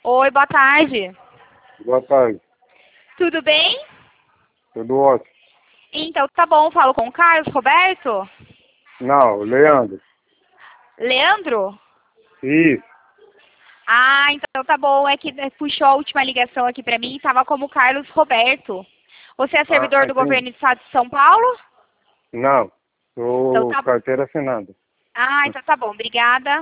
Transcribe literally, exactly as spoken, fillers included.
Oi, boa tarde. Boa tarde. Tudo bem? Tudo ótimo. Então, tá bom, falo com o Carlos Roberto? Não, Leandro. Leandro? Isso. Ah, então tá bom, é que puxou a última ligação aqui pra mim e tava como Carlos Roberto. Você é Ah, servidor do entendi. governo do estado de São Paulo? Não, Então sou tá. carteira assinada. Ah, então tá bom, obrigada.